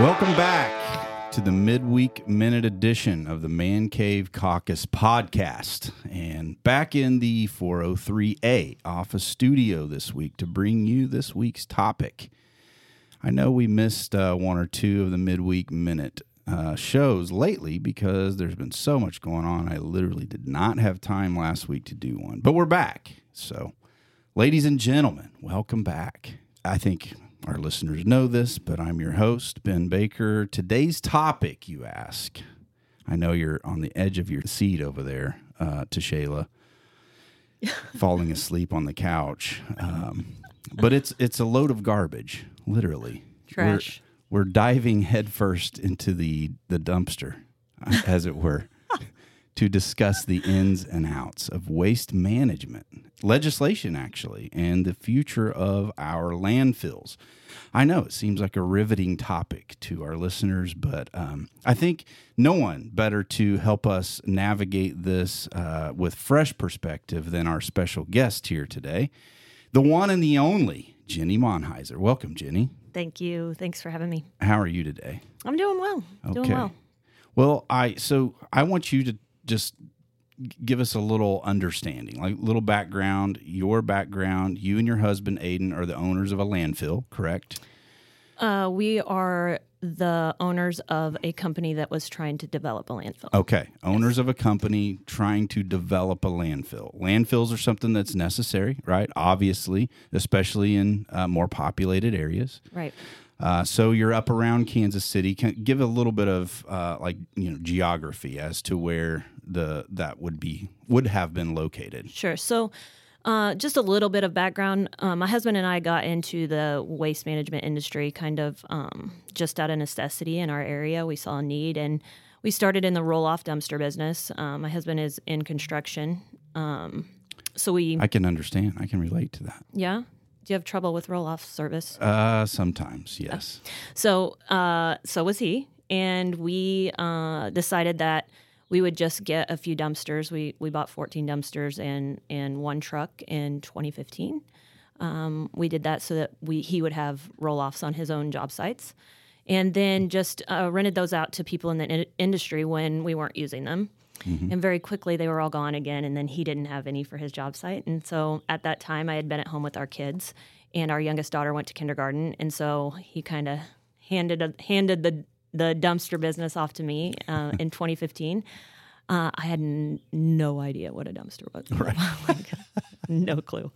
Welcome back to the midweek minute edition of the Man Cave Caucus podcast. And back in the 403A office studio this week to bring you this week's topic. I know we missed one or two of the midweek minute shows lately because there's been so much going on. I literally did not have time last week to do one. But we're back. So, ladies and gentlemen, welcome back. I think our listeners know this, but I'm your host, Ben Baker. Today's topic, you ask. I know you're on the edge of your seat over there, to Shayla, falling asleep on the couch. But it's a load of garbage, literally. Trash. We're diving headfirst into the dumpster, as it were, to discuss the ins and outs of waste management, legislation actually, and the future of our landfills. I know it seems like a riveting topic to our listeners, but I think no one better to help us navigate this with fresh perspective than our special guest here today, the one and the only Jenny Monheiser. Welcome, Jenny. Thank you. Thanks for having me. How are you today? I'm doing well. Doing well. Well, I want you to just give us a little understanding, like little background, your background. You and your husband, Aiden, are the owners of a landfill, correct? We are the owners of a company that was trying to develop a landfill. Okay. Owners of a company trying to develop a landfill. Landfills are something that's necessary, right? Obviously, especially in more populated areas. Right. So you're up around Kansas City. Can give a little bit of geography as to where that would have been located. Sure. So just a little bit of background. My husband and I got into the waste management industry kind of just out of necessity in our area. We saw a need, and we started in the roll-off dumpster business. My husband is in construction. I can understand. I can relate to that. Yeah? Do you have trouble with roll-off service? Sometimes, yes. So was he, and we decided that we would just get a few dumpsters. We bought 14 dumpsters and one truck in 2015. We did that so that he would have roll-offs on his own job sites, and then just rented those out to people in the industry when we weren't using them. Mm-hmm. And very quickly, they were all gone again, and then he didn't have any for his job site. And so at that time, I had been at home with our kids, and our youngest daughter went to kindergarten, and so he kind of handed the dumpster business off to me in 2015. I had no idea what a dumpster was. Right. No clue.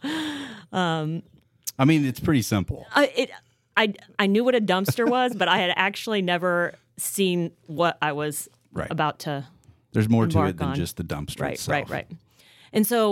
I mean, it's pretty simple. I knew what a dumpster was, but I had actually never seen what I was about to. There's more to it than just the dumpster itself. Right. And so,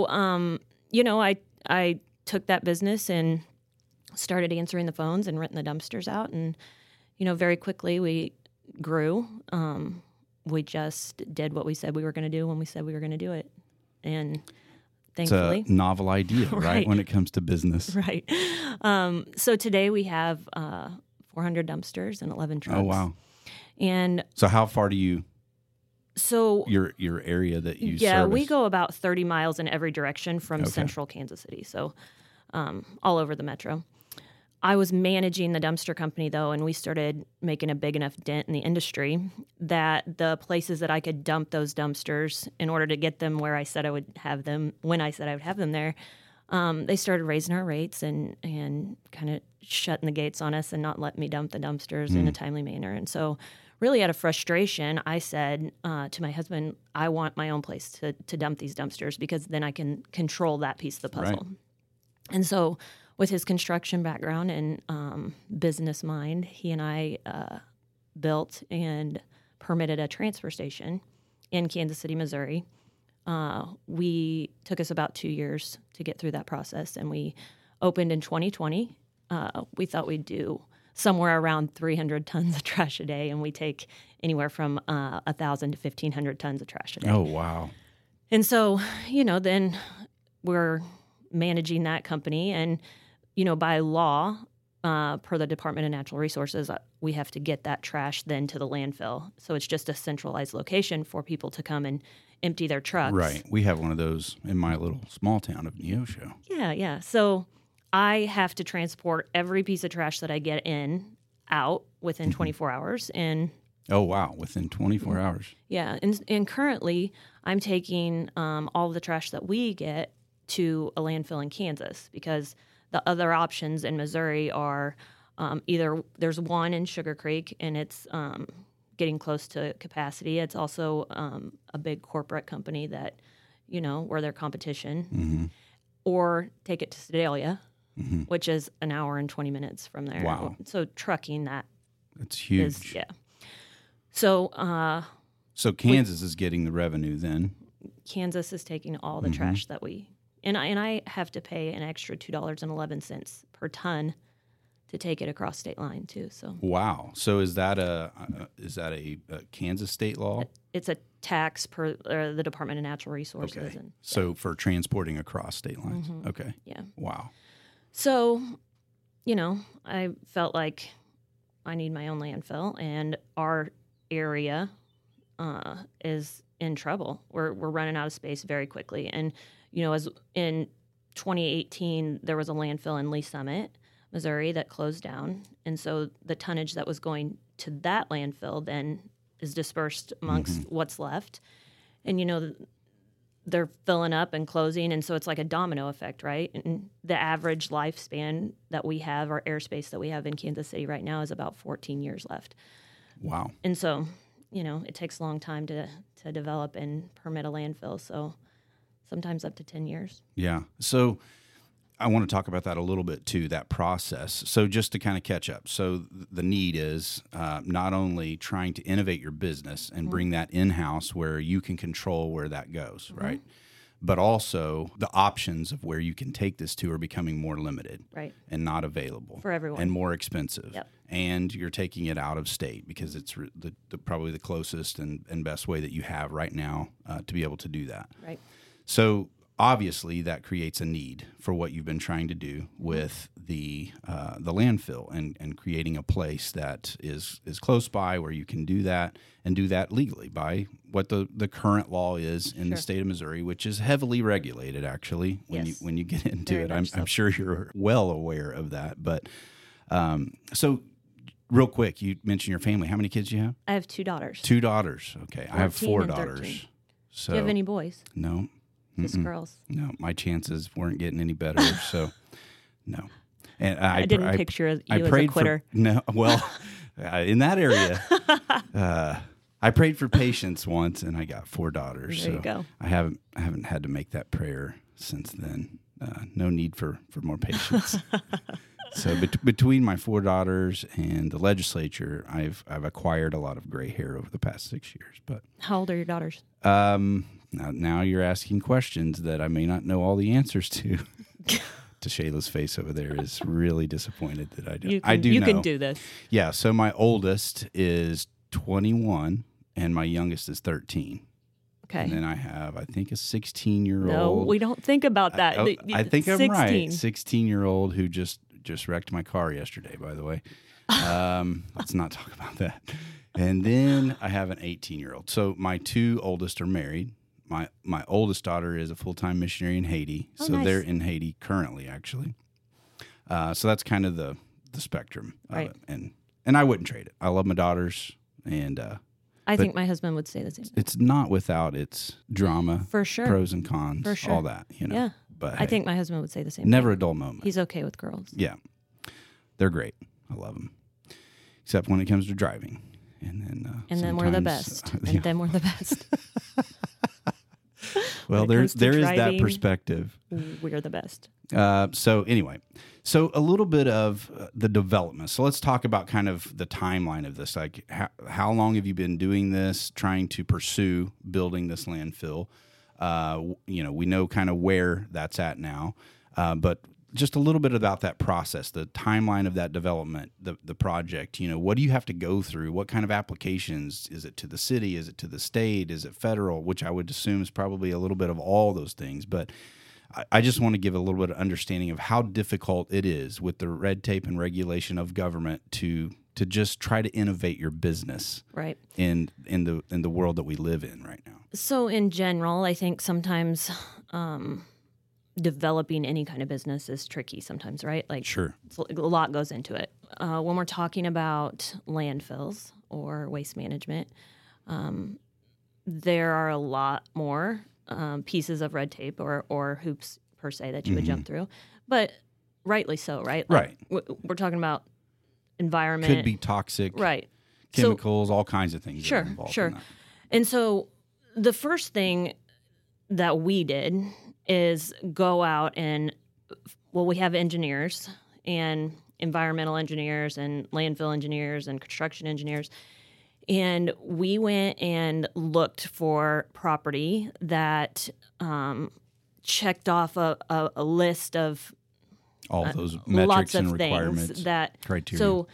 I took that business and started answering the phones and renting the dumpsters out. And, very quickly we grew. We just did what we said we were going to do when we said we were going to do it. And thankfully. It's a novel idea, right? When it comes to business. Right. So today we have 400 dumpsters and 11 trucks. Oh, wow. And so how far do you... So your area that you service? We go about 30 miles in every direction from central Kansas City, so all over the metro. I was managing the dumpster company, though, and we started making a big enough dent in the industry that the places that I could dump those dumpsters in order to get them where I said I would have them, when I said I would have them there, they started raising our rates and kind of shutting the gates on us and not letting me dump the dumpsters in a timely manner. And so really out of frustration, I said to my husband, I want my own place to dump these dumpsters because then I can control that piece of the puzzle. Right. And so with his construction background and business mind, he and I built and permitted a transfer station in Kansas City, Missouri. We took us about 2 years to get through that process, and we opened in 2020. We thought we'd do somewhere around 300 tons of trash a day, and we take anywhere from 1,000 to 1,500 tons of trash a day. Oh, wow. And so, then we're managing that company, and, by law, per the Department of Natural Resources, we have to get that trash then to the landfill. So it's just a centralized location for people to come and empty their trucks. Right. We have one of those in my little small town of Neosho. Yeah. So I have to transport every piece of trash that I get in out within 24 hours. And oh, wow, within 24 hours. yeah, and currently I'm taking all of the trash that we get to a landfill in Kansas, because the other options in Missouri are either there's one in Sugar Creek and it's getting close to capacity. It's also a big corporate company that, we're their competition, or take it to Sedalia, which is an hour and 20 minutes from there. Wow. So trucking That's huge. yeah. So So Kansas is getting the revenue then. Kansas is taking all the trash that and I have to pay an extra $2.11 per ton to take it across state line too. So wow. So is that a Kansas state law? it's a tax per the Department of Natural Resources. Okay. And So for transporting across state lines. Okay. yeah. Wow. So, I felt like I need my own landfill, and our area is in trouble. We're running out of space very quickly. And, as in 2018, there was a landfill in Lee Summit, Missouri, that closed down. And so the tonnage that was going to that landfill then is dispersed amongst what's left. And, they're filling up and closing, and so it's like a domino effect, right? And the average lifespan that we have, our airspace that we have in Kansas City right now, is about 14 years left. Wow. And so, it takes a long time to develop and permit a landfill, so sometimes up to 10 years. Yeah. So I want to talk about that a little bit too, that process. So just to kind of catch up. So the need is not only trying to innovate your business and bring that in-house where you can control where that goes, right? But also the options of where you can take this to are becoming more limited, right, and not available for everyone, and more expensive. Yep. And you're taking it out of state because it's probably the closest and best way that you have right now to be able to do that. Right. So obviously, that creates a need for what you've been trying to do with the landfill and creating a place that is close by where you can do that and do that legally by what the current law is in the state of Missouri, which is heavily regulated. Actually, when you get into Very it, much so. I'm sure you're well aware of that. But so. Real quick, you mentioned your family. How many kids do you have? I have 2 daughters. 2 daughters. Okay, I have 4 and daughters. 13. So Do you have any boys? No. Just girls? No, my chances weren't getting any better, so no. And I didn't picture you as a quitter. No, well, in that area, I prayed for patience once, and I got 4 daughters. There you go. I haven't had to make that prayer since then. No need for more patience. So between my 4 daughters and the legislature, I've acquired a lot of gray hair over the past 6 years. But how old are your daughters? Now you're asking questions that I may not know all the answers to. To Shayla's face over there is really disappointed that I do. You know. can do this. Yeah. So my oldest is 21 and my youngest is 13. Okay. And then I have, I think, a 16-year-old. No, we don't think about that. I think I'm 16. right. 16-year-old who just wrecked my car yesterday, by the way. Let's not talk about that. And then I have an 18-year-old. So my 2 oldest are married. My oldest daughter is a full-time missionary in Haiti. Oh, so nice. they're in Haiti currently, actually. So that's kind of the spectrum right. of it. And I wouldn't trade it. I love my daughters. And I think my husband would say the same. it's not without its drama, For sure. pros and cons, For sure. all that, Yeah. But I hey, think my husband would say the same never thing. a dull moment. He's okay with girls. Yeah. They're great. I love them. Except when it comes to driving. And then we're the sometimes, best. And then we're the best. Well, When it comes to there is that driving, perspective. We're the best. So anyway, a little bit of the development. So let's talk about kind of the timeline of this. Like how long have you been doing this, trying to pursue building this landfill? We know kind of where that's at now, but just a little bit about that process, the timeline of that development, the project. What do you have to go through? What kind of applications? Is it to the city? Is it to the state? Is it federal? Which I would assume is probably a little bit of all those things. But I just want to give a little bit of understanding of how difficult it is with the red tape and regulation of government to just try to innovate your business, right, in the world that we live in right now. So in general, I think sometimes developing any kind of business is tricky sometimes, right? Like Sure. a lot goes into it. when we're talking about landfills or waste management, there are a lot more pieces of red tape or hoops per se that you would jump through, but rightly so, right? Right. We're talking about environment. Could be toxic. Right. Chemicals, all kinds of things. Sure, that are involved sure. in that. And so the first thing that we did is go out and, we have engineers and environmental engineers and landfill engineers and construction engineers. And we went and looked for property that checked off a list of all those lots metrics of and requirements, things that criteria. So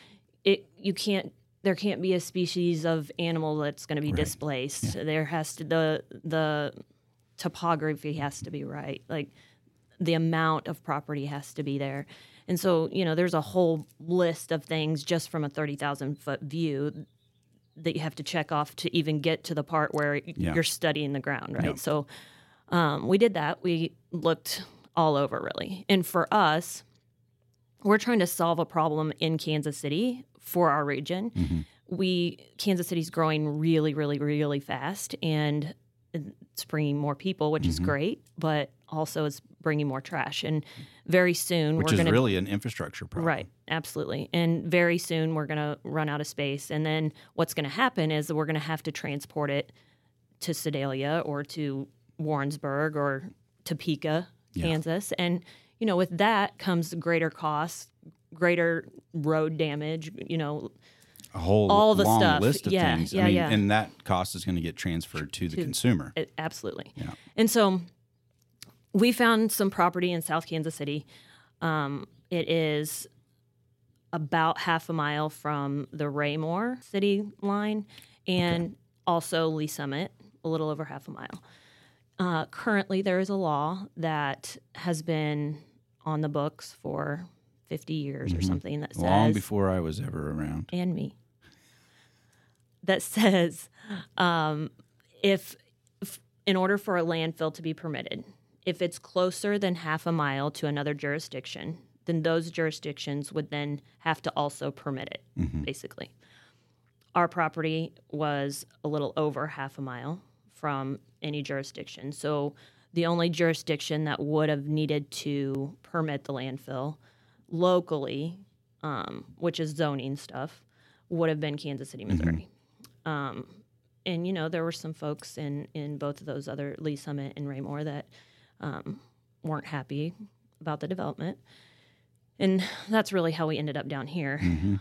there can't be a species of animal that's going to be displaced. Yeah. There has to the topography has to be right. Like the amount of property has to be there. And so, there's a whole list of things just from a 30,000 foot view that you have to check off to even get to the part where you're studying the ground, right? Yep. So we did that. We looked all over, really. And for us, we're trying to solve a problem in Kansas City for our region. Kansas City's growing really, really, really fast, and it's bringing more people, which is great, but also it's bringing more trash. And very soon which we're going to... really an infrastructure problem. Right, absolutely. And very soon we're going to run out of space. And then what's going to happen is we're going to have to transport it to Sedalia or to Warrensburg or Topeka, Kansas. And, with that comes greater costs, greater road damage, A whole all the long stuff. list of things. Yeah, yeah. And that cost is going to get transferred to the consumer. Absolutely. Yeah. And so we found some property in South Kansas City. It is about half a mile from the Raymore city line and also Lee Summit, a little over half a mile. Currently, there is a law that has been on the books for 50 years or something that says... Long before I was ever around. And me. That says if in order for a landfill to be permitted, if it's closer than half a mile to another jurisdiction, then those jurisdictions would then have to also permit it, basically. Our property was a little over half a mile from any jurisdiction. So the only jurisdiction that would have needed to permit the landfill locally, which is zoning stuff, would have been Kansas City, Missouri. And, there were some folks in both of those other, Lee Summit and Raymore, that weren't happy about the development. And that's really how we ended up down here.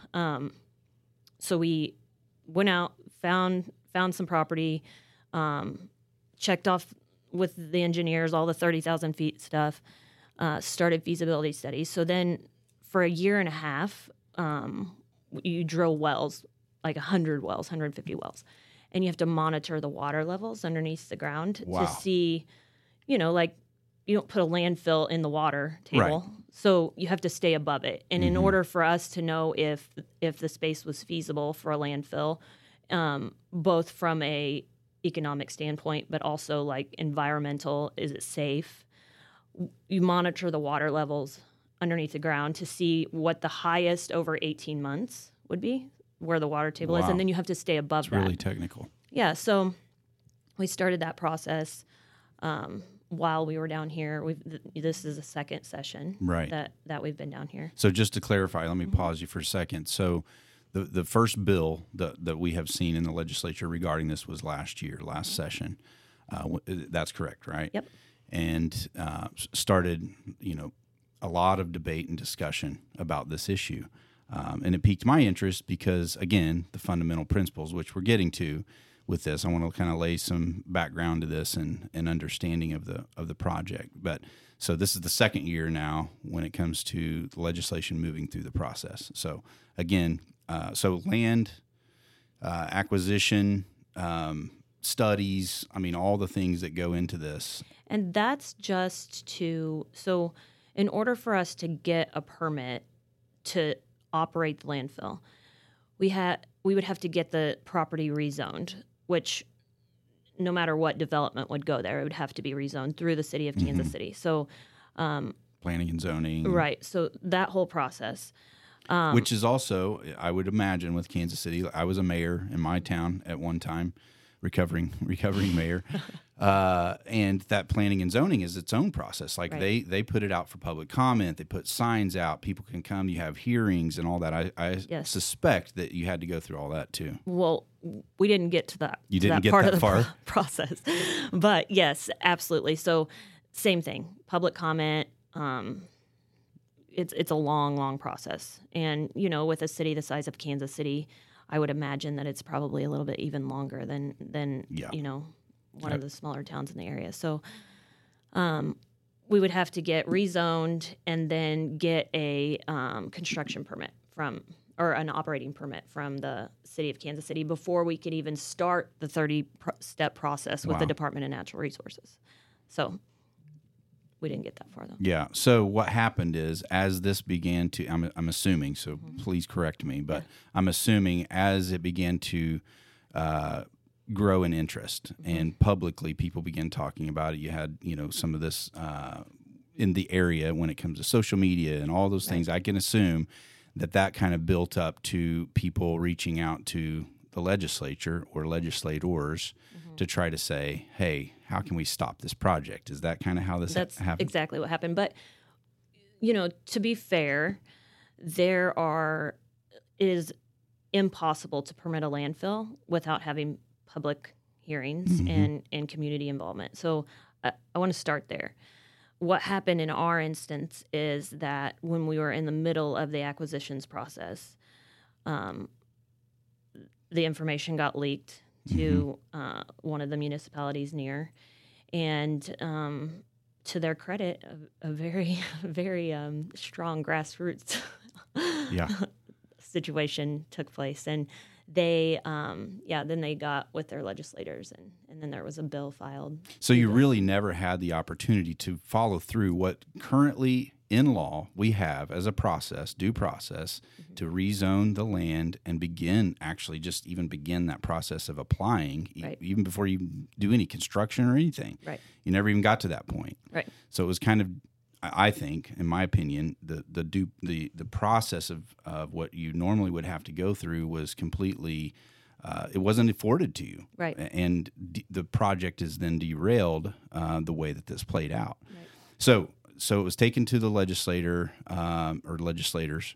So we went out, found some property, checked off with the engineers all the 30,000 feet stuff, started feasibility studies. So then for a year and a half, you drill wells, like 100 wells, 150 wells. And you have to monitor the water levels underneath the ground to see, like you don't put a landfill in the water table. Right. So you have to stay above it. And in order for us to know if the space was feasible for a landfill, both from a economic standpoint, but also like environmental, is it safe? You monitor the water levels underneath the ground to see what the highest over 18 months would be, where the water table is, and then you have to stay above that. Really technical. Yeah, so we started that process while we were down here. This is a second session that we've been down here. So just to clarify, let me pause you for a second. So the first bill that we have seen in the legislature regarding this was last session. That's correct, right? Yep. And started, a lot of debate and discussion about this issue. And it piqued my interest because, again, the fundamental principles, which we're getting to with this, I want to kind of lay some background to this and understanding of the project. But so this is the second year now when it comes to the legislation moving through the process. So again, land acquisition, studies, all the things that go into this. And that's just so in order for us to get a permit to operate the landfill, we would have to get the property rezoned, which no matter what development would go there, it would have to be rezoned through the city of Kansas City. So planning and zoning. Right. So that whole process. Which is also, I would imagine, with Kansas City. I was a mayor in my town at one time, recovering mayor, and that planning and zoning is its own process. Like they put it out for public comment. They put signs out. People can come. You have hearings and all that. I suspect that you had to go through all that too. Well, we didn't get to that. You didn't get part that of the far? Process, but yes, absolutely. So same thing. Public comment. It's a long process, and with a city the size of Kansas City, I would imagine that it's probably a little bit even longer than one of the smaller towns in the area. So we would have to get rezoned and then get a construction permit or an operating permit from the city of Kansas City before we could even start the 30-step process with the Department of Natural Resources. So we didn't get that far, though. Yeah. So what happened is, as this began to, I'm assuming, so please correct me, but I'm assuming as it began to grow in interest and publicly people began talking about it, you had, some of this in the area when it comes to social media and all those things. I can assume that kind of built up to people reaching out to the legislature or legislators to try to say, hey, how can we stop this project? Is that kind of how this happened? That's exactly what happened. But, to be fair, it is impossible to permit a landfill without having public hearings and community involvement. So I want to start there. What happened in our instance is that when we were in the middle of the acquisitions process, the information got leaked to one of the municipalities near, and to their credit, a very, very strong grassroots situation took place, and they then they got with their legislators, and then there was a bill filed. So you really never had the opportunity to follow through what currently in law we have as a process, due process, to rezone the land and begin that process of applying, even before you do any construction or anything. Right. You never even got to that point. Right. So it was kind of, I think, in my opinion, the process of what you normally would have to go through was completely, it wasn't afforded to you. Right. And the project is then derailed the way that this played out. Right. So it was taken to the legislator or legislators,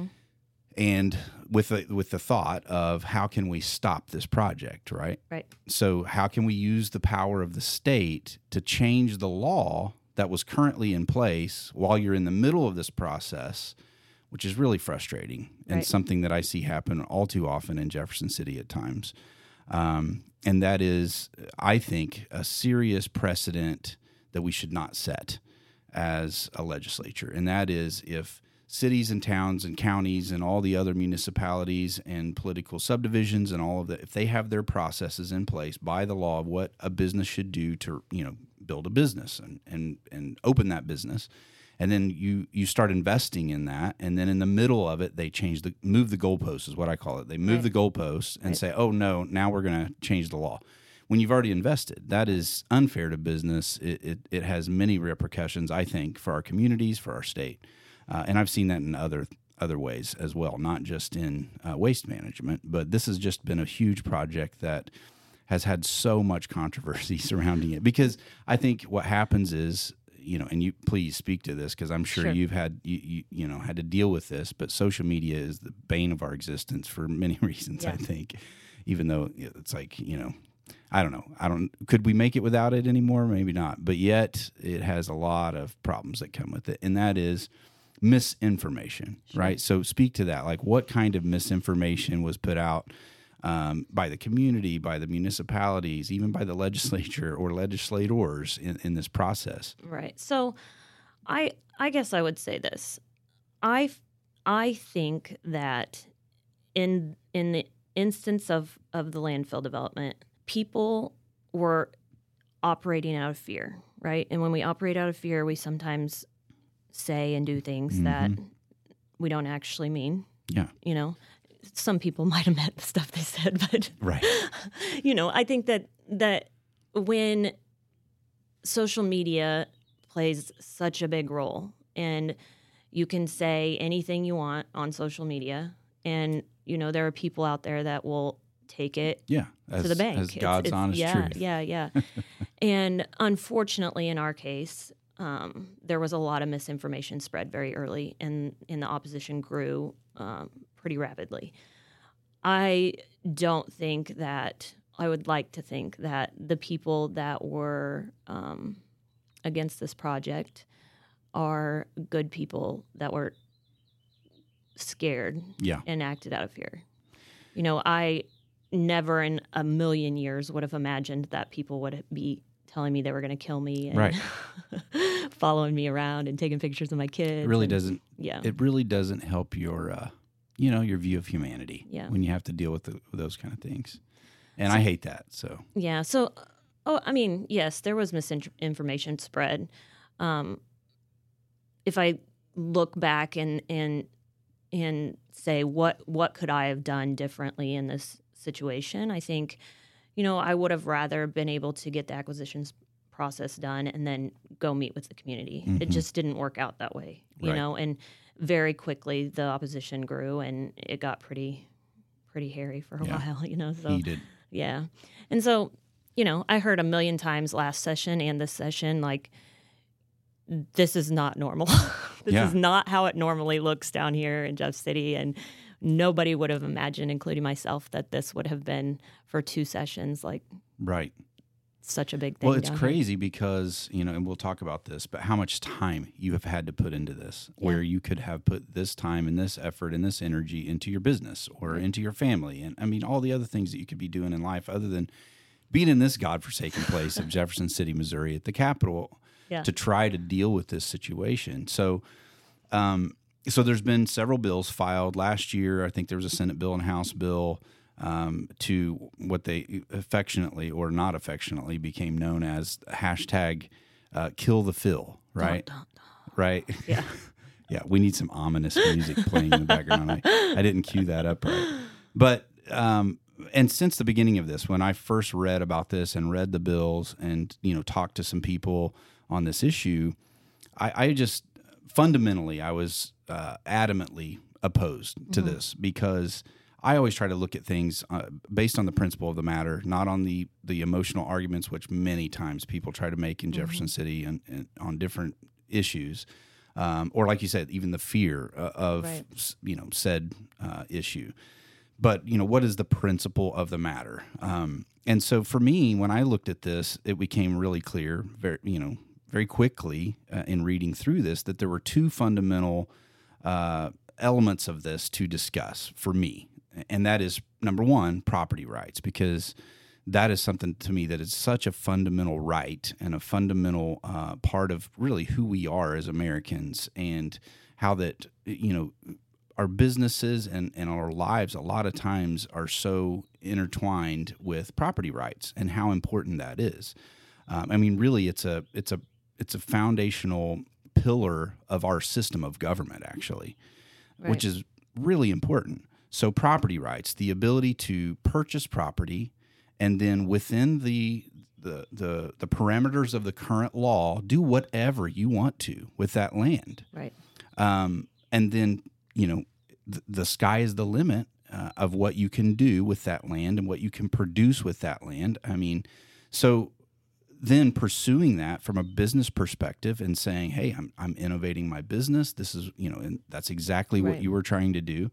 and with the thought of how can we stop this project, right? Right. So how can we use the power of the state to change the law that was currently in place while you're in the middle of this process, which is really frustrating and something that I see happen all too often in Jefferson City at times. And that is, I think, a serious precedent that we should not set as a legislature. And that is, if cities and towns and counties and all the other municipalities and political subdivisions and all of that, if they have their processes in place by the law of what a business should do to, build a business and open that business, and then you start investing in that, and then in the middle of it, they move the goalposts is what I call it. They move the goalposts and say, oh no, now we're going to change the law. When you've already invested, that is unfair to business. It has many repercussions, I think, for our communities, for our state. And I've seen that in other ways as well, not just in waste management. But this has just been a huge project that has had so much controversy surrounding it. Because I think what happens is, and you please speak to this because I'm sure you've had had to deal with this. But social media is the bane of our existence for many reasons. I think, even though it's like I don't know. Could we make it without it anymore? Maybe not. But yet it has a lot of problems that come with it. And that is misinformation, right? So speak to that. Like, what kind of misinformation was put out by the community, by the municipalities, even by the legislature or legislators in this process? Right. So I guess I would say this. I think that in the instance of the landfill development, people were operating out of fear, right? And when we operate out of fear, we sometimes say and do things that we don't actually mean. Yeah. Some people might have meant the stuff they said, but right. I think that when social media plays such a big role, and You can say anything you want on social media, and there are people out there that will take it to the bank. As God's honest truth. Yeah. And unfortunately, in our case, there was a lot of misinformation spread very early, and the opposition grew pretty rapidly. I would like to think that the people that were against this project are good people that were scared and acted out of fear. I never in a million years would have imagined that people would be telling me they were going to kill me and following me around and taking pictures of my kids. It really doesn't. Yeah, it really doesn't help your, your view of humanity. Yeah. When you have to deal with those kind of things, and I hate that. So yeah. So, yes, there was misinformation spread. If I look back and say what could I have done differently in this situation, I think, I would have rather been able to get the acquisitions process done and then go meet with the community. Mm-hmm. It just didn't work out that way, and very quickly the opposition grew and it got pretty hairy for a while, so heated. Yeah. And so, I heard a million times last session and this session, like, this is not normal. This is not how it normally looks down here in Jeff City. And nobody would have imagined, including myself, that this would have been for 2 sessions, like such a big thing. Well, it's crazy because, and we'll talk about this, but how much time you have had to put into this, where you could have put this time and this effort and this energy into your business or into your family. And I mean, all the other things that you could be doing in life other than being in this godforsaken place of Jefferson City, Missouri at the Capitol to try to deal with this situation. So there's been several bills filed last year. I think there was a Senate bill and House bill to what they affectionately or not affectionately became known as hashtag kill the Phil, right? Right? Yeah. Yeah, we need some ominous music playing in the background. I didn't cue that up right. But and since the beginning of this, when I first read about this and read the bills and, talked to some people on this issue, I just fundamentally, I was adamantly opposed to this because I always try to look at things based on the principle of the matter, not on the emotional arguments, which many times people try to make in Jefferson City and on different issues, or like you said, even the fear of said issue. But what is the principle of the matter? And so for me, when I looked at this, it became really clear, very quickly in reading through this, that there were 2 fundamental elements of this to discuss for me. And that is, number one, property rights, because that is something to me that is such a fundamental right and a fundamental part of really who we are as Americans, and how that, our businesses and our lives a lot of times are so intertwined with property rights and how important that is. Really, it's a foundational pillar of our system of government, actually, which is really important. So property rights, the ability to purchase property, and then within the parameters of the current law, do whatever you want to with that land. Right. And then, the sky is the limit of what you can do with that land and what you can produce with that land. So then pursuing that from a business perspective and saying, hey, I'm innovating my business. This is, and that's exactly what you were trying to do.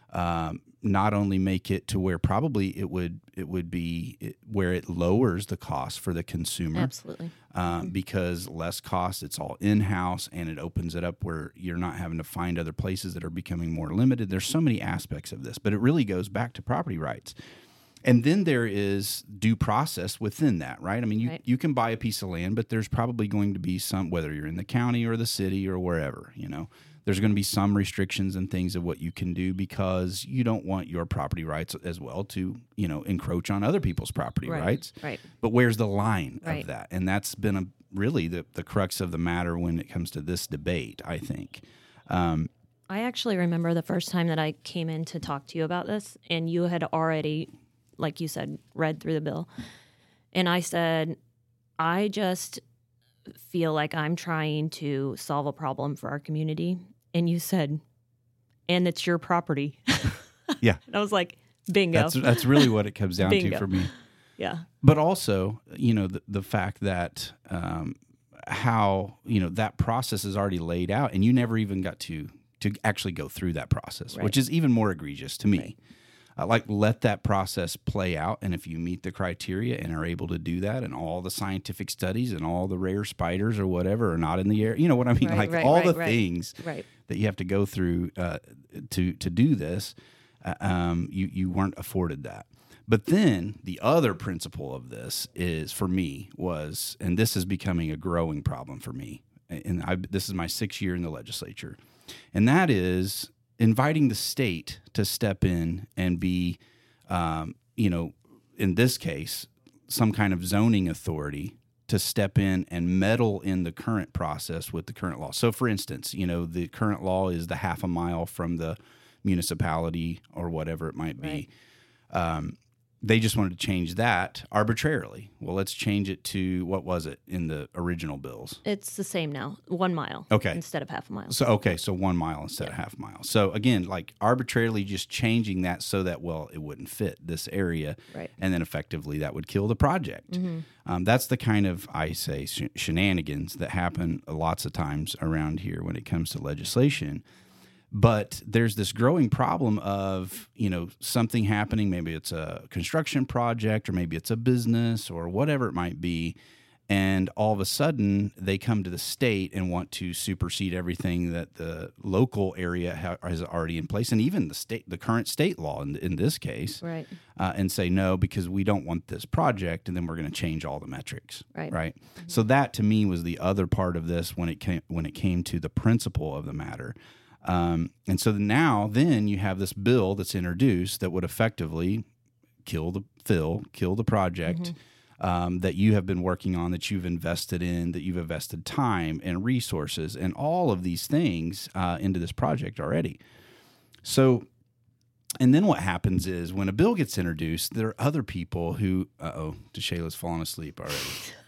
Not only make it to where probably it would be where it lowers the cost for the consumer. Absolutely. Because less cost, it's all in-house, and it opens it up where you're not having to find other places that are becoming more limited. There's so many aspects of this, but it really goes back to property rights. And then there is due process within that, right? You can buy a piece of land, but there's probably going to be some, whether you're in the county or the city or wherever, there's going to be some restrictions and things of what you can do, because you don't want your property rights as well to, encroach on other people's property rights. Right. But where's the line of that? And that's been really the crux of the matter when it comes to this debate, I think. I actually remember the first time that I came in to talk to you about this, and you had already, like you said, read through the bill. And I said, I just feel like I'm trying to solve a problem for our community, and you said, and it's your property. Yeah. And I was like, bingo. That's really what it comes down to for me. Yeah. But also, the fact that how, that process is already laid out and you never even got to actually go through that process, which is even more egregious to me. Let that process play out. And if you meet the criteria and are able to do that, and all the scientific studies and all the rare spiders or whatever are not in the air, you know what I mean? Things that you have to go through to do this, you weren't afforded that. But then the other principle of this is, for me, and this is becoming a growing problem for me, and this is my 6th year in the legislature, and that is inviting the state to step in and be, in this case, some kind of zoning authority to step in and meddle in the current process with the current law. So, for instance, the current law is the half a mile from the municipality or whatever it might be. They just wanted to change that arbitrarily. Well, let's change it to, what was it in the original bills? It's the same now, 1 mile instead of half a mile. So 1 mile instead of half a mile. So again, arbitrarily just changing that so that, it wouldn't fit this area. Right. And then effectively that would kill the project. Mm-hmm. That's the kind of, I say, shenanigans that happen lots of times around here when it comes to legislation. But there's this growing problem of, something happening. Maybe it's a construction project or maybe it's a business or whatever it might be. And all of a sudden they come to the state and want to supersede everything that the local area has already in place. And even the current state law in this case, right. And say, no, because we don't want this project. And then we're going to change all the metrics. Right. Mm-hmm. So that to me was the other part of this when it came to the principle of the matter. And so then you have this bill that's introduced that would effectively kill the project that you have been working on, that you've invested in, that you've invested time and resources and all of these things into this project already. So, and then what happens is when a bill gets introduced, there are other people who, DeShayla's fallen asleep already.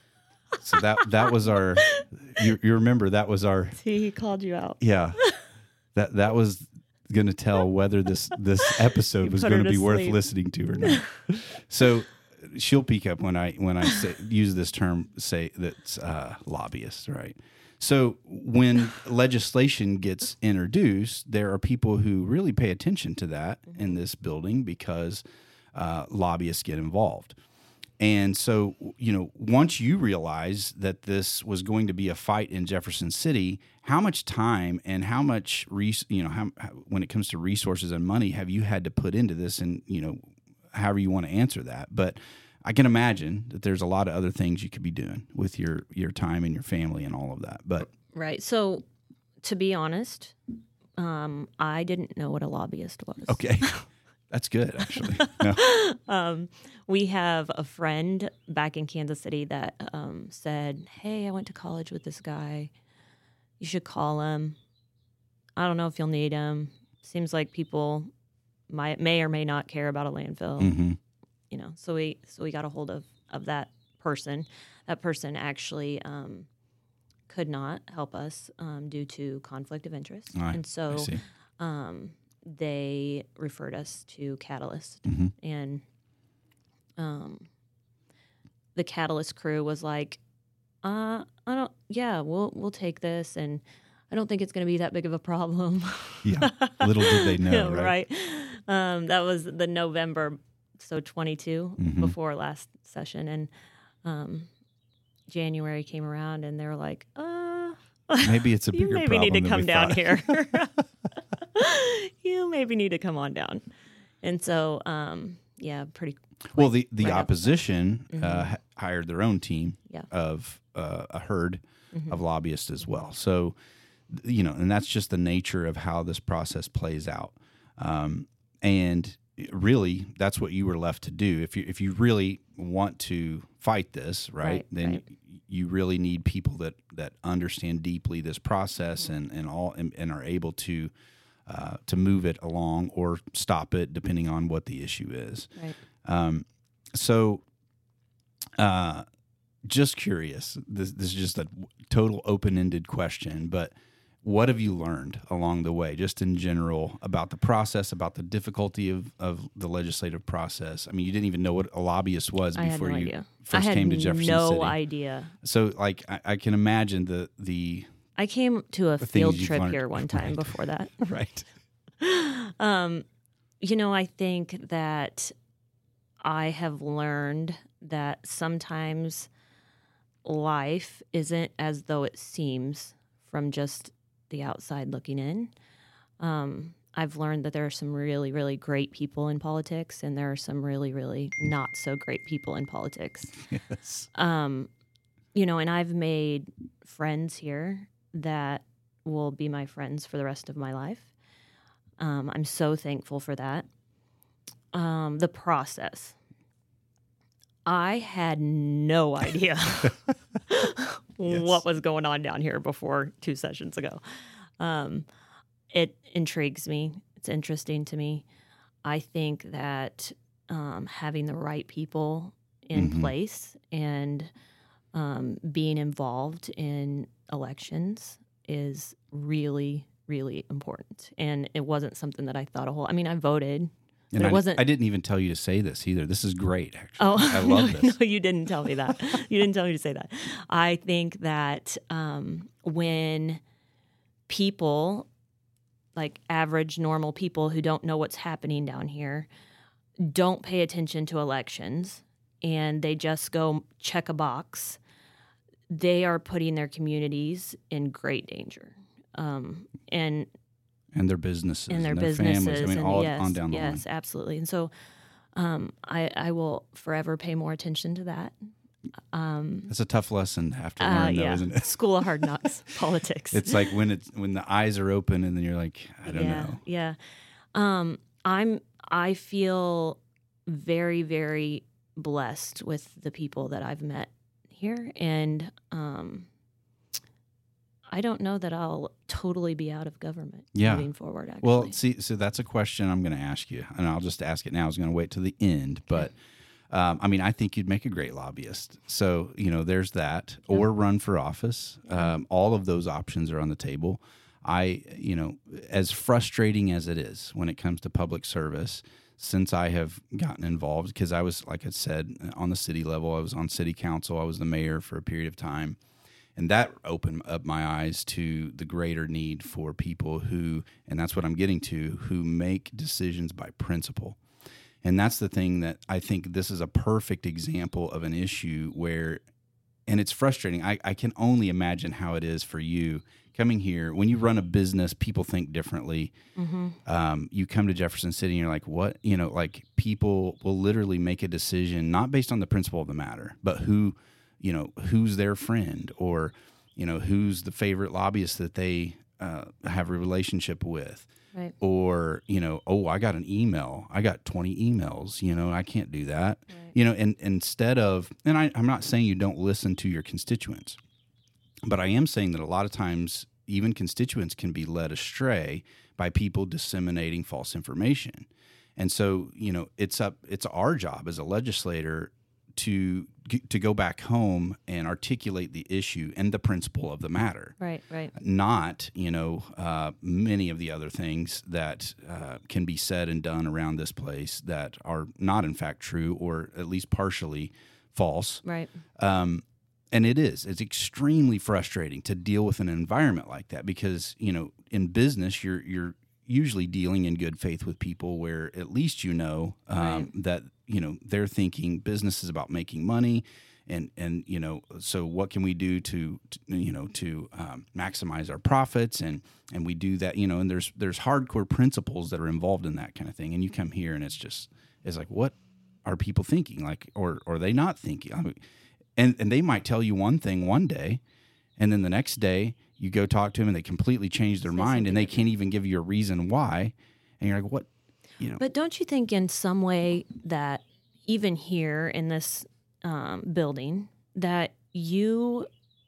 So that was our, you remember that was our. See, he called you out. Yeah. That was going to tell whether this episode was going to be worth listening to or not. So she'll peek up when I use this term, say that's lobbyists, right? So when legislation gets introduced, there are people who really pay attention to that in this building because lobbyists get involved. And so, once you realize that this was going to be a fight in Jefferson City, how much time and how much, when it comes to resources and money, have you had to put into this? And, however you want to answer that. But I can imagine that there's a lot of other things you could be doing with your time and your family and all of that. But right. So, to be honest, I didn't know what a lobbyist was. Okay. That's good, actually. No. We have a friend back in Kansas City that said, hey, I went to college with this guy. You should call him. I don't know if you'll need him. Seems like people may or may not care about a landfill. Mm-hmm. So we got a hold of that person. That person actually could not help us due to conflict of interest. Right. And so they referred us to Catalyst. Mm-hmm. And the Catalyst crew was like, we'll take this, and I don't think it's going to be that big of a problem. Yeah, little did they know, right? That was the November, so 22, before last session, and January came around, and they were like, maybe it's a bigger problem. You maybe need to come down thought. here. You maybe need to come on down. And so, pretty. Well, the opposition hired their own team of a herd of lobbyists as well. So, and that's just the nature of how this process plays out. And really, that's what you were left to do. If you really want to fight this, then you really need people that understand deeply this process and are able to move it along or stop it depending on what the issue is. Right. Just curious, this is just a total open-ended question, but what have you learned along the way, just in general, about the process, about the difficulty of the legislative process? I mean, you didn't even know what a lobbyist was before you first came to Jefferson City. I had no idea. So, like, I can imagine the I came to a field trip here one time before that. Right. I think that I have learned that sometimes life isn't as though it seems from just the outside looking in. I've learned that there are some really, really great people in politics, and there are some really, really not so great people in politics. Yes. And I've made friends here that will be my friends for the rest of my life. I'm so thankful for that. The process. I had no idea what was going on down here before 2 sessions ago. It intrigues me. It's interesting to me. I think that having the right people in place and being involved in elections is really, really important. And it wasn't something that I thought I voted. And it wasn't. I didn't even tell you to say this either. This is great, actually. Oh, I love this. No, you didn't tell me that. You didn't tell me to say that. I think that when people, like average, normal people who don't know what's happening down here, don't pay attention to elections and they just go check a box, they are putting their communities in great danger. And their businesses. And their families. I mean, all yes, on down the line. Yes, absolutely. And so I will forever pay more attention to that. That's a tough lesson to have to learn, though, isn't it? School of hard knocks, politics. It's like when the eyes are open and then you're like, I don't know. Yeah. I feel very, very blessed with the people that I've met here, and I don't know that I'll totally be out of government moving forward, actually. Well, see, so that's a question I'm going to ask you, and I'll just ask it now. I was going to wait till the end, but I think you'd make a great lobbyist. So, there's that, or run for office. All of those options are on the table. As frustrating as it is when it comes to public service, since I have gotten involved, because I was, like I said, on the city level, I was on city council, I was the mayor for a period of time. And that opened up my eyes to the greater need for people who, and that's what I'm getting to, who make decisions by principle. And that's the thing that I think this is a perfect example of an issue where, and it's frustrating. I can only imagine how it is for you coming here. When you run a business, people think differently. You come to Jefferson City and you're like, what? People will literally make a decision, not based on the principle of the matter, but who's their friend, or, who's the favorite lobbyist that they have a relationship with. Right. Or, I got an email. I got 20 emails, I can't do that. Right. And instead of, and I'm not saying you don't listen to your constituents, but I am saying that a lot of times even constituents can be led astray by people disseminating false information. And so, it's our job as a legislator to go back home and articulate the issue and the principle of the matter. Right. Not, many of the other things that can be said and done around this place that are not in fact true, or at least partially false. Right. And it's extremely frustrating to deal with an environment like that, because, in business, you're usually dealing in good faith with people where at least that they're thinking business is about making money, and so what can we do to maximize our profits, and we do that, and there's hardcore principles that are involved in that kind of thing. And you come here and it's like, what are people thinking, like, or are they not thinking? And they might tell you one thing one day, and then the next day you go talk to them and they completely change their mind, and they can't even give you a reason why. And you're like, what? But don't you think in some way that even here in this building that you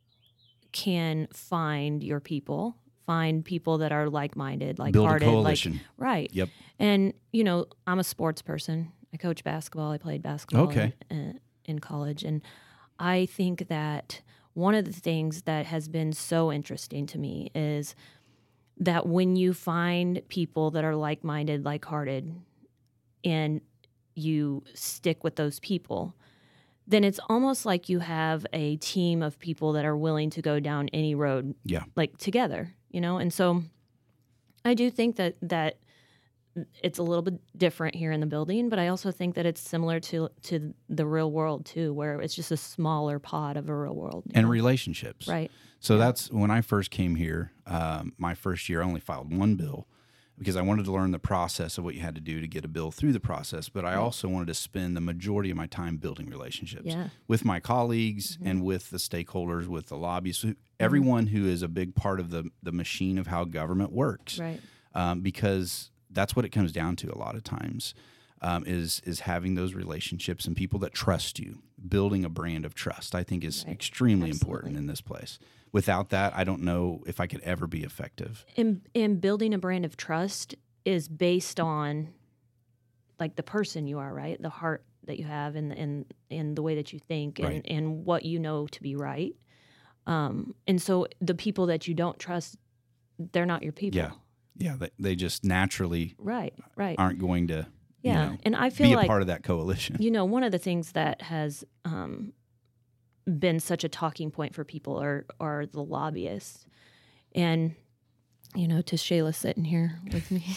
can find your people, find people that are like-minded, like-hearted. Build a coalition. Right. Yep. And, I'm a sports person. I coach basketball. I played basketball in college. And I think that one of the things that has been so interesting to me is that when you find people that are like-minded, like-hearted, and you stick with those people, then it's almost like you have a team of people that are willing to go down any road, like together, And so I do think that it's a little bit different here in the building, but I also think that it's similar to the real world too, where it's just a smaller pod of a real world. And relationships. Right. So that's when I first came here, my first year, I only filed one bill because I wanted to learn the process of what you had to do to get a bill through the process. But I also wanted to spend the majority of my time building relationships with my colleagues and with the stakeholders, with the lobbyists, everyone who is a big part of the machine of how government works. Right. Because that's what it comes down to a lot of times, is having those relationships and people that trust you. Building a brand of trust, I think, is extremely important in this place. Without that, I don't know if I could ever be effective. And building a brand of trust is based on like the person you are, right? The heart that you have and the way that you think and what you know to be right. And so the people that you don't trust, they're not your people. Yeah, they just naturally aren't going to and I feel be like, a part of that coalition. One of the things that has been such a talking point for people are the lobbyists. And, to Shayla sitting here with me,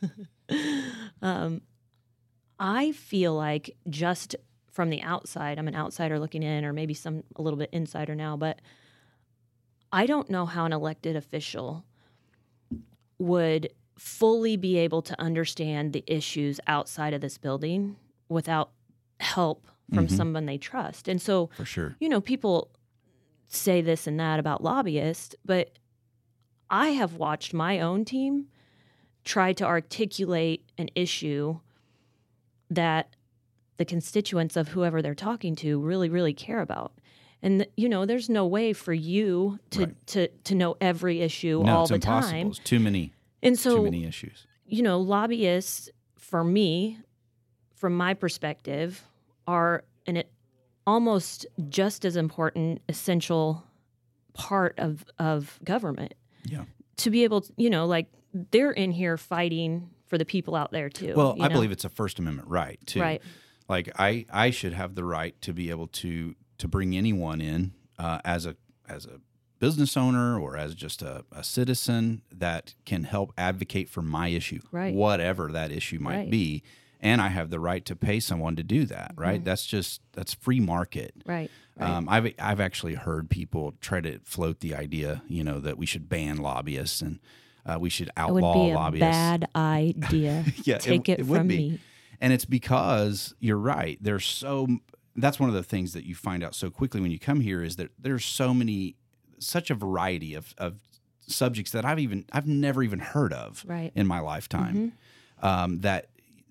I feel like just from the outside, I'm an outsider looking in, or maybe a little bit insider now, but I don't know how an elected official would fully be able to understand the issues outside of this building without help from someone they trust. And so, for sure, people say this and that about lobbyists, but I have watched my own team try to articulate an issue that the constituents of whoever they're talking to really, really care about. And, there's no way for you to know every issue all the impossible. time. It's too many. And so, too many issues. Lobbyists, for me, from my perspective, are an almost just as important, essential part of government. Yeah. To be able to, they're in here fighting for the people out there too. Well, I believe it's a First Amendment right too. Right. Like I should have the right to be able to bring anyone in as a business owner or as just a citizen that can help advocate for my issue, whatever that issue might be. And I have the right to pay someone to do that, right? That's free market. Right. I've actually heard people try to float the idea, that we should ban lobbyists and we should outlaw lobbyists. It would be a bad idea. Take it from me. And it's because you're right. That's one of the things that you find out so quickly when you come here is that there's such a variety of subjects that I've never even heard of in my lifetime. That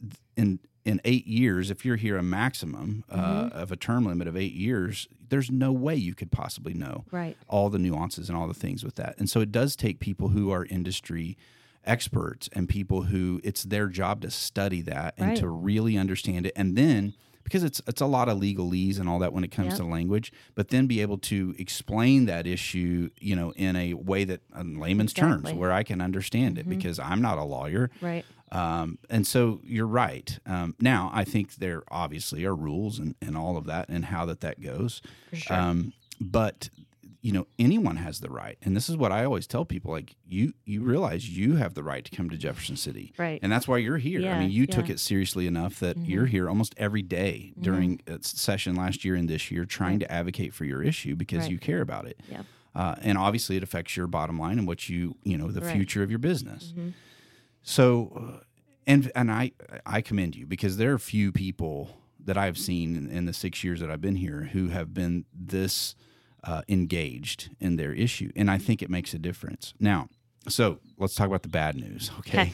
in 8 years, if you're here a maximum of a term limit of 8 years, there's no way you could possibly know all the nuances and all the things with that. And so it does take people who are industry experts and people who it's their job to study that and to really understand it. And then, because it's a lot of legalese and all that when it comes to language, but then be able to explain that issue, in a way that in layman's terms where I can understand it because I'm not a lawyer. Right. And so you're right. Now, I think there obviously are rules and all of that and how that goes. For sure. But, anyone has the right. And this is what I always tell people, like, you realize you have the right to come to Jefferson City. Right. And that's why you're here. Yeah, I mean, you took it seriously enough that you're here almost every day during a session last year and this year trying to advocate for your issue because you care about it. Yeah. And obviously it affects your bottom line and what the future of your business. So, and I commend you because there are few people that I've seen in the 6 years that I've been here who have been this engaged in their issue. And I think it makes a difference. Now, so let's talk about the bad news. Okay.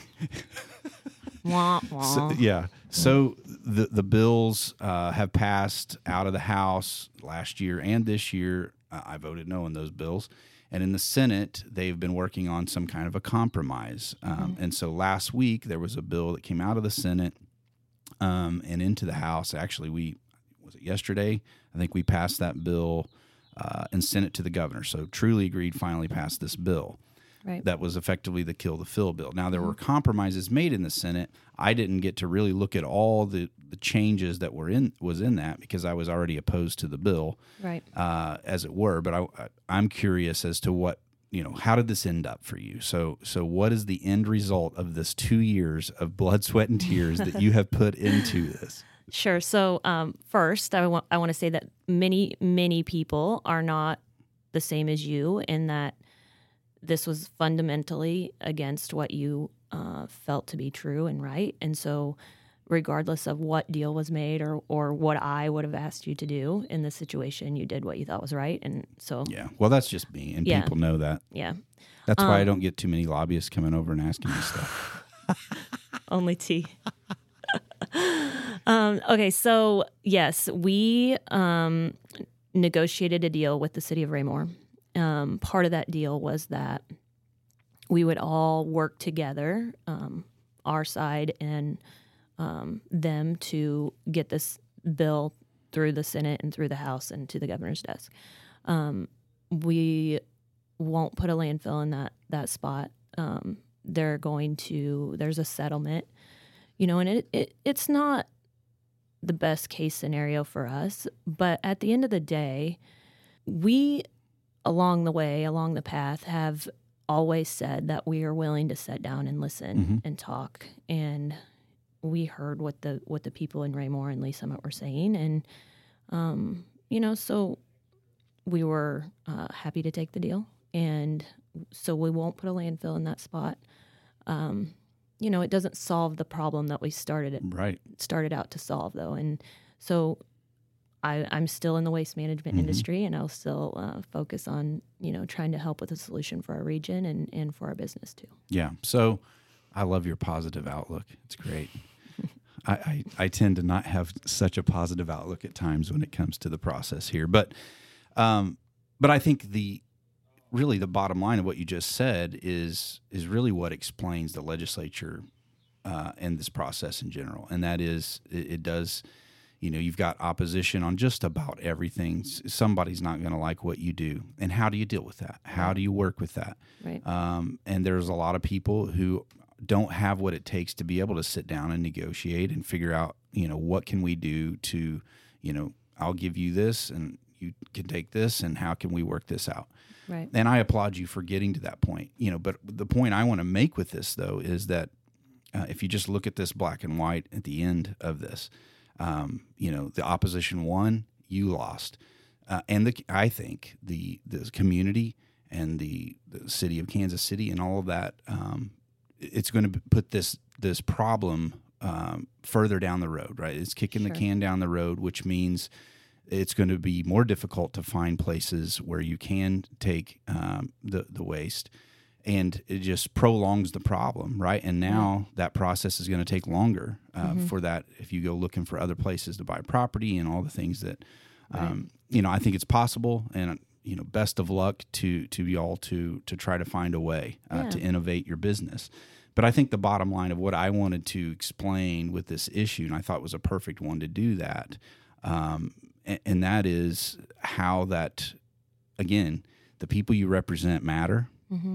Wah, wah. So the bills have passed out of the House last year and this year. I voted no on those bills. And in the Senate, they've been working on some kind of a compromise. And so last week, there was a bill that came out of the Senate and into the House. Actually, was it yesterday? I think we passed that bill and sent it to the governor. So Truly Agreed finally passed this bill. Right. that was effectively the kill the fill bill. Now, there were compromises made in the Senate. I didn't get to really look at all the changes that was in that because I was already opposed to the bill, Right. As it were. But I'm curious as to what, how did this end up for you? So what is the end result of this 2 years of blood, sweat, and tears that you have put into this? Sure. So first, I want to say that many people are not the same as you in that this was fundamentally against what you felt to be true and right. And so regardless of what deal was made or what I would have asked you to do in this situation, you did what you thought was right. And so... Yeah. Well, that's just me, and people know that. Yeah. That's why I don't get too many lobbyists coming over and asking me stuff. Only tea. Okay, so yes, we negotiated a deal with the city of Raymore. Part of that deal was that we would all work together, our side and them, to get this bill through the Senate and through the House and to the governor's desk. We won't put a landfill in that spot. There's a settlement, and it's not the best case scenario for us. But at the end of the day, we, along the path, have always said that we are willing to sit down and listen and talk. And we heard what the people in Raymore and Lee Summit were saying. And, so we were happy to take the deal. And so we won't put a landfill in that spot. It doesn't solve the problem that we started out to solve, though. And so I'm still in the waste management industry, and I'll still focus on, trying to help with a solution for our region and for our business too. Yeah. So I love your positive outlook. It's great. I tend to not have such a positive outlook at times when it comes to the process here, but I think the bottom line of what you just said is really what explains the legislature and this process in general. And that is, it does, you've got opposition on just about everything. Somebody's not going to like what you do. And how do you deal with that? How do you work with that? Right. And there's a lot of people who don't have what it takes to be able to sit down and negotiate and figure out, what can we do to, I'll give you this and you can take this, and how can we work this out? Right. And I applaud you for getting to that point. But the point I want to make with this, though, is that if you just look at this black and white at the end of this, the opposition won, you lost, and I think the community and the city of Kansas City and all of that, it's going to put this problem further down the road. Right? It's kicking the can down the road, which means it's going to be more difficult to find places where you can take the waste, and it just prolongs the problem, right? And now that process is going to take longer for that. If you go looking for other places to buy property and all the things that, I think it's possible, and best of luck to y'all to try to find a way to innovate your business. But I think the bottom line of what I wanted to explain with this issue, and I thought was a perfect one to do that. And that is how that, again, the people you represent matter.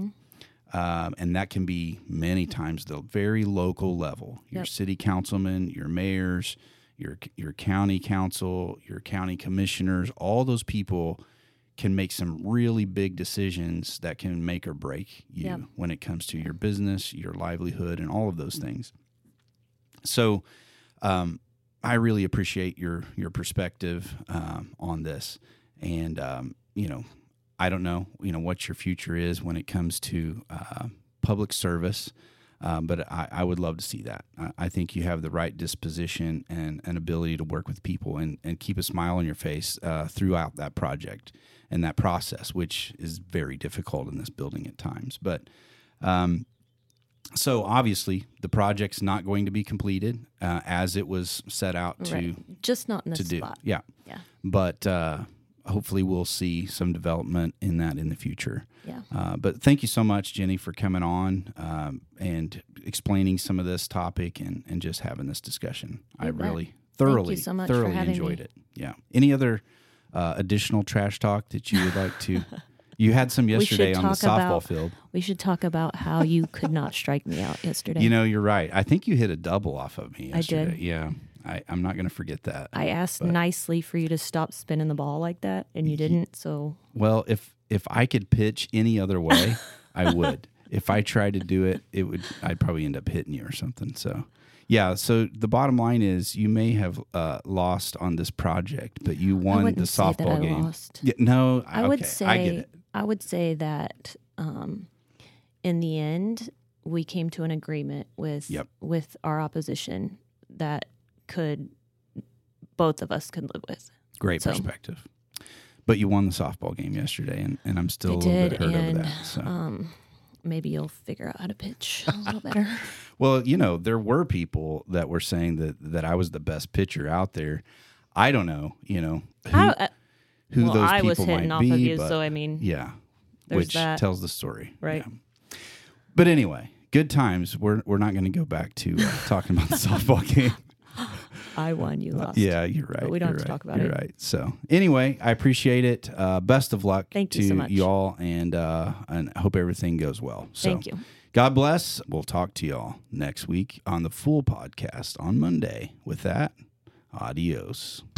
And that can be many times the very local level. Your city councilmen, your mayors, your county council, your county commissioners, all those people can make some really big decisions that can make or break you when it comes to your business, your livelihood, and all of those things. So, I really appreciate your perspective on this, and I don't know what your future is when it comes to public service, but I would love to see that. I think you have the right disposition and an ability to work with people and keep a smile on your face throughout that project and that process, which is very difficult in this building at times. But so obviously the project's not going to be completed as it was set out to just not in this spot. Yeah. But hopefully we'll see some development in that in the future. Yeah. But thank you so much, Jenny, for coming on and explaining some of this topic and just having this discussion. I really thoroughly enjoyed it. Yeah. Any other additional trash talk that you would like to You had some yesterday on the softball about, field. We should talk about how you could not strike me out yesterday. You know, you're right. I think you hit a double off of me yesterday. I did. Yeah. I'm not going to forget that. I asked nicely for you to stop spinning the ball like that, and you didn't. So, well, if I could pitch any other way, I would. If I tried to do it, I'd probably end up hitting you or something. So, yeah. So the bottom line is, you may have lost on this project, but you won the softball game. Lost. Yeah, no, I would say I get it. I would say that in the end, we came to an agreement with our opposition that both of us could live with. Great perspective. But you won the softball game yesterday, and I'm still a little bit hurt over that. So. Maybe you'll figure out how to pitch a little better. Well, you know, there were people that were saying that I was the best pitcher out there. I don't know, you know, who those I people was hitting might off be, of you, but so I mean, yeah, which that. tells the story, right? Yeah. But anyway, good times. We're not going to go back to talking about the softball game. I won, you lost. Yeah, you're right. But we don't have to talk about it. You're right. So anyway, I appreciate it. Best of luck to so much. Y'all, and I hope everything goes well. So, thank you. God bless. We'll talk to y'all next week on the full podcast on Monday. With that, adios.